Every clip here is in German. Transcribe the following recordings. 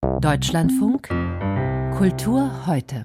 Deutschlandfunk Kultur heute.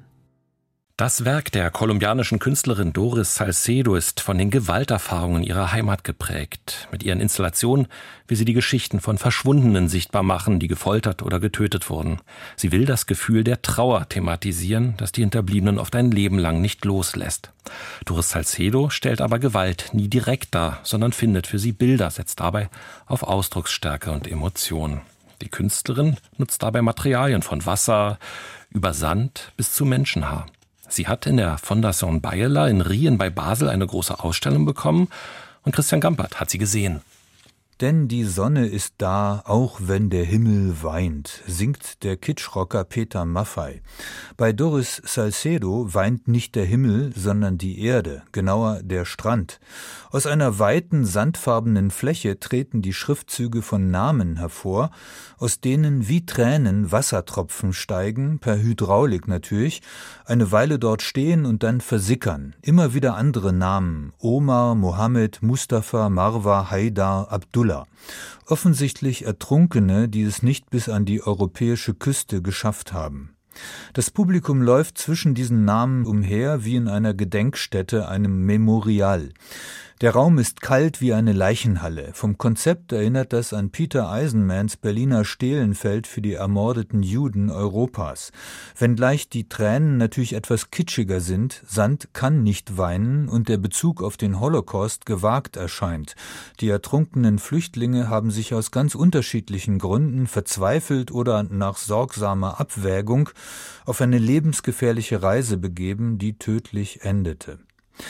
Das Werk der kolumbianischen Künstlerin Doris Salcedo ist von den Gewalterfahrungen ihrer Heimat geprägt. Mit ihren Installationen will sie die Geschichten von Verschwundenen sichtbar machen, die gefoltert oder getötet wurden. Sie will das Gefühl der Trauer thematisieren, das die Hinterbliebenen oft ein Leben lang nicht loslässt. Doris Salcedo stellt aber Gewalt nie direkt dar, sondern findet für sie Bilder, setzt dabei auf Ausdrucksstärke und Emotionen. Die Künstlerin nutzt dabei Materialien von Wasser über Sand bis zu Menschenhaar. Sie hat in der Fondation Bayerler in Rien bei Basel eine große Ausstellung bekommen und Christian Gampert hat sie gesehen. Denn die Sonne ist da, auch wenn der Himmel weint, singt der Kitschrocker Peter Maffay. Bei Doris Salcedo weint nicht der Himmel, sondern die Erde, genauer der Strand. Aus einer weiten, sandfarbenen Fläche treten die Schriftzüge von Namen hervor, aus denen wie Tränen Wassertropfen steigen, per Hydraulik natürlich, eine Weile dort stehen und dann versickern. Immer wieder andere Namen: Omar, Mohammed, Mustafa, Marwa, Haidar, Abdullah. Offensichtlich Ertrunkene, die es nicht bis an die europäische Küste geschafft haben. Das Publikum läuft zwischen diesen Namen umher wie in einer Gedenkstätte, einem Memorial. Der Raum ist kalt wie eine Leichenhalle. Vom Konzept erinnert das an Peter Eisenmans Berliner Stehlenfeld für die ermordeten Juden Europas. Wenngleich die Tränen natürlich etwas kitschiger sind, Sand kann nicht weinen und der Bezug auf den Holocaust gewagt erscheint. Die ertrunkenen Flüchtlinge haben sich aus ganz unterschiedlichen Gründen verzweifelt oder nach sorgsamer Abwägung auf eine lebensgefährliche Reise begeben, die tödlich endete.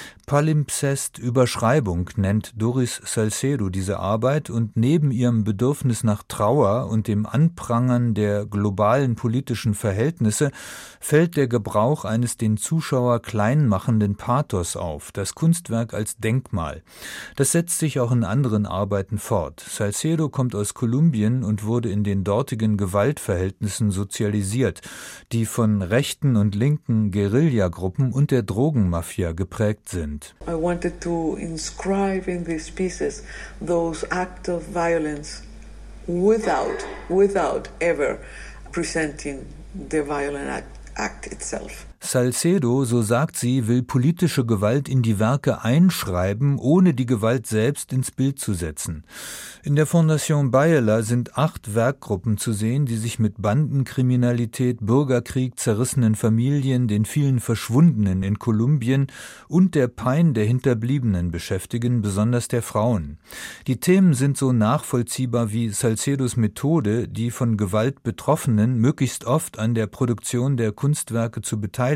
Palimpsest, Überschreibung nennt Doris Salcedo diese Arbeit, und neben ihrem Bedürfnis nach Trauer und dem Anprangern der globalen politischen Verhältnisse fällt der Gebrauch eines den Zuschauer klein machenden Pathos auf, das Kunstwerk als Denkmal. Das setzt sich auch in anderen Arbeiten fort. Salcedo kommt aus Kolumbien und wurde in den dortigen Gewaltverhältnissen sozialisiert, die von rechten und linken Guerillagruppen und der Drogenmafia geprägt sind. I wanted to inscribe in these pieces those acts of violence without ever presenting the violent act itself. Salcedo, so sagt sie, will politische Gewalt in die Werke einschreiben, ohne die Gewalt selbst ins Bild zu setzen. In der Fondation Bayerler sind 8 Werkgruppen zu sehen, die sich mit Bandenkriminalität, Bürgerkrieg, zerrissenen Familien, den vielen Verschwundenen in Kolumbien und der Pein der Hinterbliebenen beschäftigen, besonders der Frauen. Die Themen sind so nachvollziehbar wie Salcedos Methode, die von Gewalt Betroffenen möglichst oft an der Produktion der Kunstwerke zu beteiligen.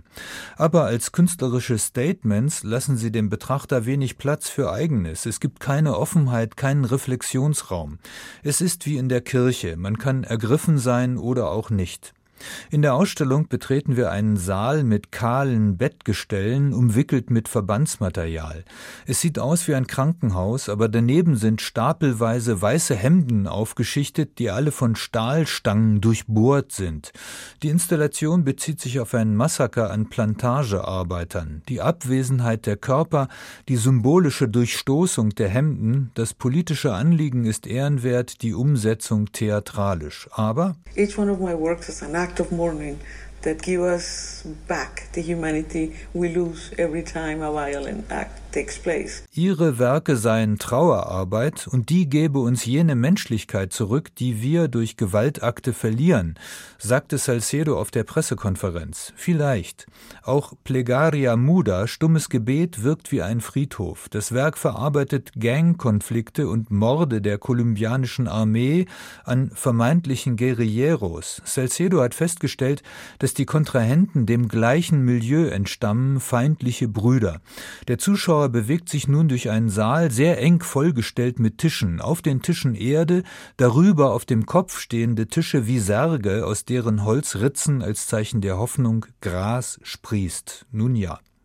Aber als künstlerische Statements lassen sie dem Betrachter wenig Platz für Eigenes. Es gibt keine Offenheit, keinen Reflexionsraum. Es ist wie in der Kirche, man kann ergriffen sein oder auch nicht. In der Ausstellung betreten wir einen Saal mit kahlen Bettgestellen, umwickelt mit Verbandsmaterial. Es sieht aus wie ein Krankenhaus, aber daneben sind stapelweise weiße Hemden aufgeschichtet, die alle von Stahlstangen durchbohrt sind. Die Installation bezieht sich auf ein Massaker an Plantagearbeitern. Die Abwesenheit der Körper, die symbolische Durchstoßung der Hemden, das politische Anliegen ist ehrenwert, die Umsetzung theatralisch. Aber Each one of my works is an act of mourning that give us back the humanity we lose every time a violent act takes place. ihre Werke seien Trauerarbeit und die gebe uns jene Menschlichkeit zurück, die wir durch Gewaltakte verlieren, sagte Salcedo auf der Pressekonferenz. Vielleicht. Auch Plegaria Muda, stummes Gebet, wirkt wie ein Friedhof. Das Werk verarbeitet Gangkonflikte und Morde der kolumbianischen Armee an vermeintlichen Guerilleros. Salcedo hat festgestellt, dass die Kontrahenten dem gleichen Milieu entstammen, feindliche Brüder. Der Zuschauer bewegt sich nun durch einen Saal, sehr eng vollgestellt mit Tischen. Auf den Tischen Erde, darüber auf dem Kopf stehende Tische wie Särge, aus deren Holzritzen als Zeichen der Hoffnung Gras sprießt. Nun ja.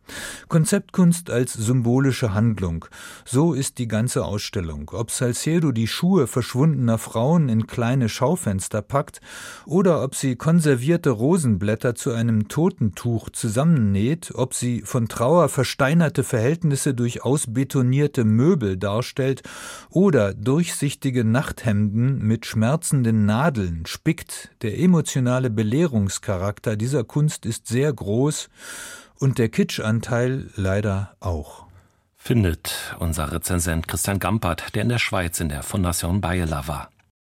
Konzeptkunst als symbolische Handlung. So ist die ganze Ausstellung. Ob Salcedo die Schuhe verschwundener Frauen in kleine Schaufenster packt oder ob sie konservierte Rosenblätter zu einem Totentuch zusammennäht, ob sie von Trauer versteinerte Verhältnisse durch ausbetonierte Möbel darstellt oder durchsichtige Nachthemden mit schmerzenden Nadeln spickt, der emotionale Belehrungscharakter dieser Kunst ist sehr groß und der Kitschanteil leider auch. Findet unser Rezensent Christian Gampert, der in der Schweiz in der Fondation Bayela war.